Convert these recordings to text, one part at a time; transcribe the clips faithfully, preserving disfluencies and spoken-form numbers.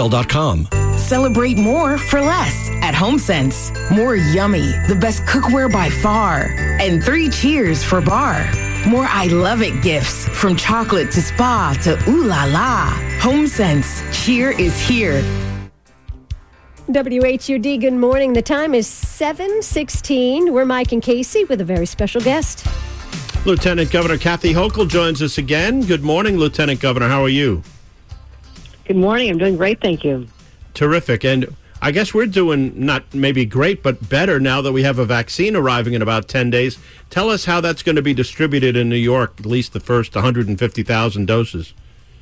Hexville dot com. Celebrate more for less at HomeSense. More yummy, the best cookware by far. And three cheers for bar. More I love it gifts from chocolate to spa to ooh la la. HomeSense. Cheer is here. W H U D, good morning. The time is seven sixteen. We're Mike and Casey with a very special guest. Lieutenant Governor Kathy Hochul joins us again. Good morning, Lieutenant Governor. How are you? Good morning. I'm doing great, thank you. Terrific. And I guess we're doing not maybe great, but better now that we have a vaccine arriving in about ten days. Tell us how that's going to be distributed in New York, at least the first one hundred fifty thousand doses.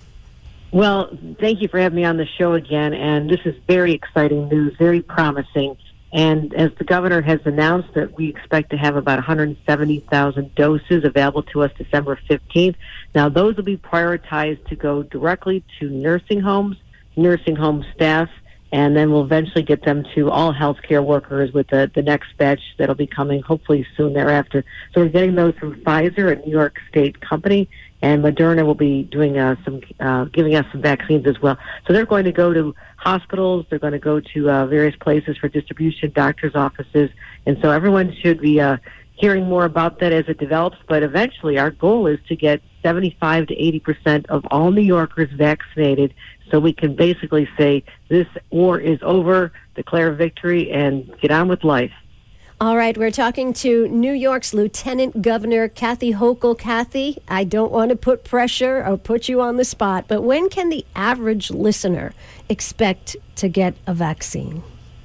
Well, thank you for having me on the show again. And this is very exciting news, very promising. And as the governor has announced that we expect to have about one hundred seventy thousand doses available to us December fifteenth. Now, those will be prioritized to go directly to nursing homes, nursing home staff, and then we'll eventually get them to all healthcare workers with the, the next batch that'll be coming hopefully soon thereafter. So we're getting those from Pfizer, a New York State company, and Moderna will be doing uh, some, uh, giving us some vaccines as well. So they're going to go to hospitals, they're going to go to uh, various places for distribution, doctors' offices, and so everyone should be uh, hearing more about that as it develops. But eventually, our goal is to get seventy-five to eighty percent of all New Yorkers vaccinated, so we can basically say this war is over, declare victory, and get on with life. All right, we're talking to New York's Lieutenant Governor Kathy Hochul. Kathy, I don't want to put pressure or put you on the spot, but when can the average listener expect to get a vaccine?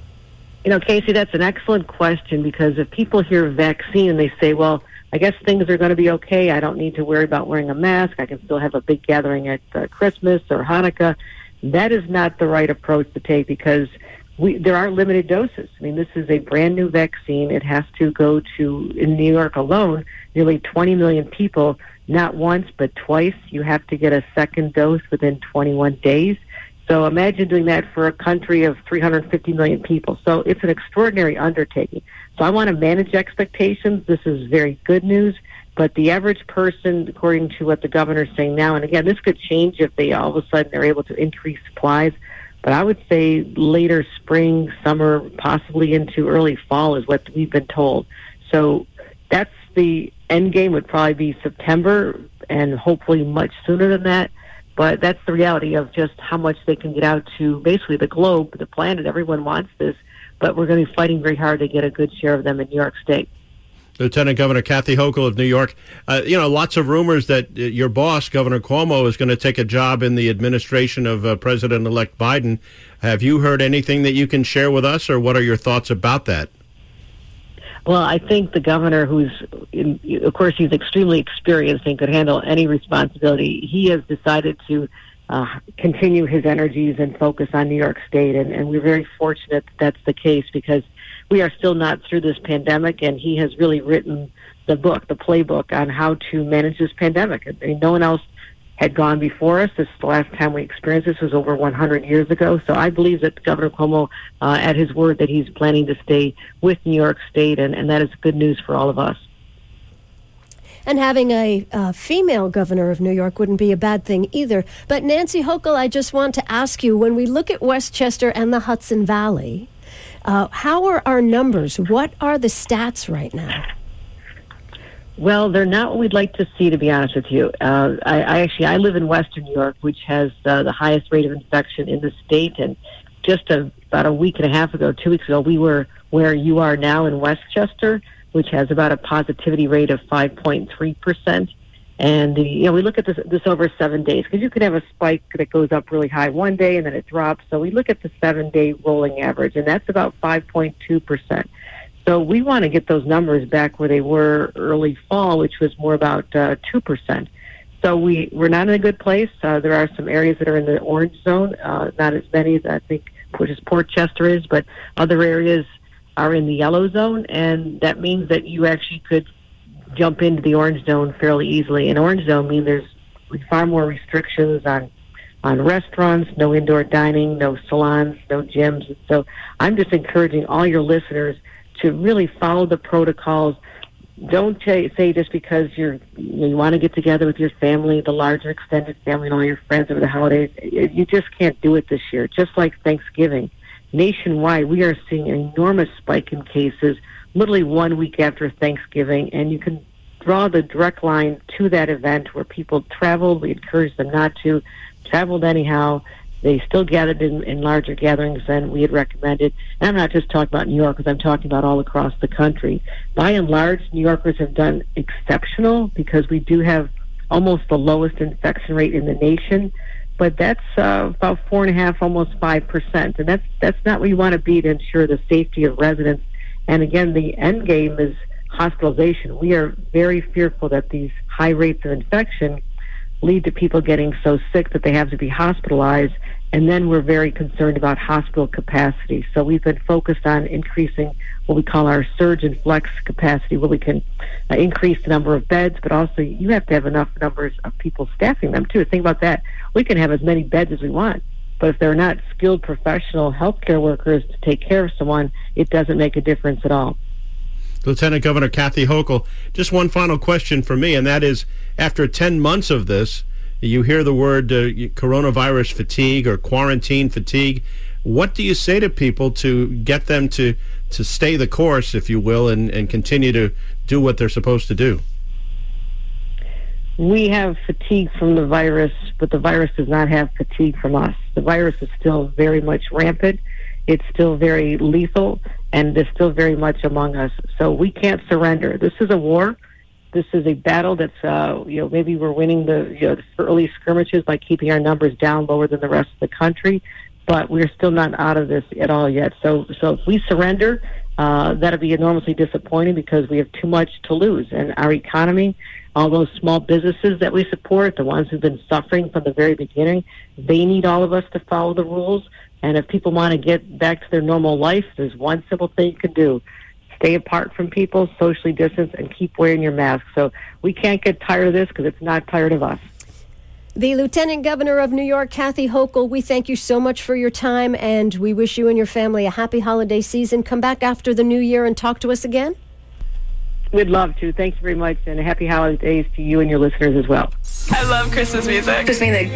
You know, Casey, that's an excellent question, because if people hear vaccine and they say, well, I guess things are going to be okay, I don't need to worry about wearing a mask, I can still have a big gathering at uh, Christmas or Hanukkah, that is not the right approach to take, because We, there are limited doses. I mean, this is a brand new vaccine. It has to go to, in New York alone, nearly twenty million people, not once, but twice. You have to get a second dose within twenty-one days. So imagine doing that for a country of three hundred fifty million people. So it's an extraordinary undertaking. So I want to manage expectations. This is very good news. But the average person, according to what the governor's saying now, and again, this could change if they all of a sudden are able to increase supplies, but I would say later spring, summer, possibly into early fall is what we've been told. So that's the end game, would probably be September, and hopefully much sooner than that. But that's the reality of just how much they can get out to basically the globe, the planet. Everyone wants this, but we're going to be fighting very hard to get a good share of them in New York State. Lieutenant Governor Kathy Hochul of New York. Uh, you know, lots of rumors that uh, your boss, Governor Cuomo, is going to take a job in the administration of uh, President-elect Biden. Have you heard anything that you can share with us, or what are your thoughts about that? Well, I think the governor, who's, in, of course, he's extremely experienced and could handle any responsibility, he has decided to uh, continue his energies and focus on New York State. And, and we're very fortunate that that's the case, because we are still not through this pandemic, and he has really written the book, the playbook on how to manage this pandemic. I mean, no one else had gone before us. This is the last time we experienced this was over one hundred years ago. So I believe that Governor Cuomo, uh, at his word, that he's planning to stay with New York State, and, and that is good news for all of us. And having a uh, female governor of New York wouldn't be a bad thing either. But Nancy Hochul, I just want to ask you, when we look at Westchester and the Hudson Valley, Uh, how are our numbers? What are the stats right now? Well, they're not what we'd like to see, to be honest with you. Uh, I, I actually, I live in Western New York, which has uh, the highest rate of infection in the state. And just a, about a week and a half ago, two weeks ago, we were where you are now in Westchester, which has about a positivity rate of five point three percent. And, the, you know, we look at this, this over seven days, because you could have a spike that goes up really high one day and then it drops. So we look at the seven-day rolling average, and that's about five point two percent. So we want to get those numbers back where they were early fall, which was more about uh, two percent. So we, we're not in a good place. Uh, there are some areas that are in the orange zone, uh, not as many as I think, which is Portchester is, but other areas are in the yellow zone, and that means that you actually could jump into the orange zone fairly easily. And orange zone means there's far more restrictions on on restaurants, no indoor dining, no salons, no gyms. So I'm just encouraging all your listeners to really follow the protocols, don't say, say just because you're you, know, you want to get together with your family, the larger extended family, and all your friends over the holidays. You just can't do it this year. Just like Thanksgiving, nationwide, we are seeing an enormous spike in cases, literally one week after Thanksgiving, and you can draw the direct line to that event where people traveled. We encouraged them not to, traveled anyhow. They still gathered in, in larger gatherings than we had recommended. And I'm not just talking about New Yorkers, I'm talking about all across the country. By and large, New Yorkers have done exceptional because we do have almost the lowest infection rate in the nation. But that's uh, about four and a half, almost five percent. And that's, that's not what you want to be to ensure the safety of residents. And again, the end game is hospitalization. We are very fearful that these high rates of infection lead to people getting so sick that they have to be hospitalized, and then we're very concerned about hospital capacity. So we've been focused on increasing what we call our surge and flex capacity, where we can uh, increase the number of beds, but also you have to have enough numbers of people staffing them too. Think about that. We can have as many beds as we want, but if they're not skilled professional healthcare workers to take care of someone, it doesn't make a difference at all. Lieutenant Governor Kathy Hochul, just one final question for me, and that is, after ten months of this, you hear the word uh, coronavirus fatigue or quarantine fatigue. What do you say to people to get them to, to stay the course, if you will, and, and continue to do what they're supposed to do? We have fatigue from the virus, but the virus does not have fatigue from us. The virus is still very much rampant. It's still very lethal, and it's still very much among us. So we can't surrender. This is a war. This is a battle that's, uh, you know, maybe we're winning the, you know, the early skirmishes by keeping our numbers down lower than the rest of the country, but we're still not out of this at all yet. So, so if we surrender, uh, that'll be enormously disappointing because we have too much to lose. And our economy, all those small businesses that we support, the ones who've been suffering from the very beginning, they need all of us to follow the rules. And if people want to get back to their normal life, there's one simple thing you can do. Stay apart from people, socially distance, and keep wearing your mask. So we can't get tired of this because it's not tired of us. The Lieutenant Governor of New York, Kathy Hochul, we thank you so much for your time, and we wish you and your family a happy holiday season. Come back after the new year and talk to us again. We'd love to. Thanks very much, and happy holidays to you and your listeners as well. I love Christmas music. Just mean that